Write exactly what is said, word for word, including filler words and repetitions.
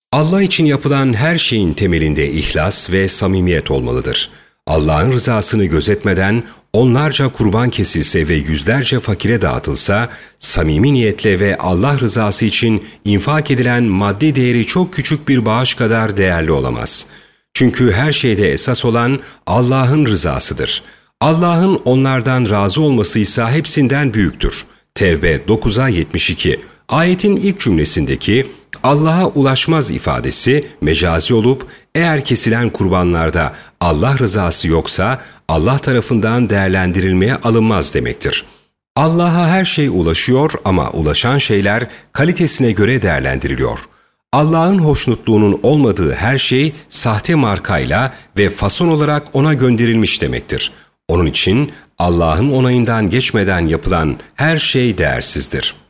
Allah için yapılan her şeyin temelinde ihlas ve samimiyet olmalıdır. Allah'ın rızasını gözetmeden onlarca kurban kesilse ve yüzlerce fakire dağıtılsa, samimi niyetle ve Allah rızası için infak edilen maddi değeri çok küçük bir bağış kadar değerli olamaz. Çünkü her şeyde esas olan Allah'ın rızasıdır. Allah'ın onlardan razı olması ise hepsinden büyüktür. Tevbe dokuza yetmiş iki. Ayetin ilk cümlesindeki Allah'a ulaşmaz ifadesi mecazi olup eğer kesilen kurbanlarda Allah rızası yoksa Allah tarafından değerlendirilmeye alınmaz demektir. Allah'a her şey ulaşıyor ama ulaşan şeyler kalitesine göre değerlendiriliyor. Allah'ın hoşnutluğunun olmadığı her şey sahte markayla ve fason olarak ona gönderilmiş demektir. Onun için Allah'ın onayından geçmeden yapılan her şey değersizdir.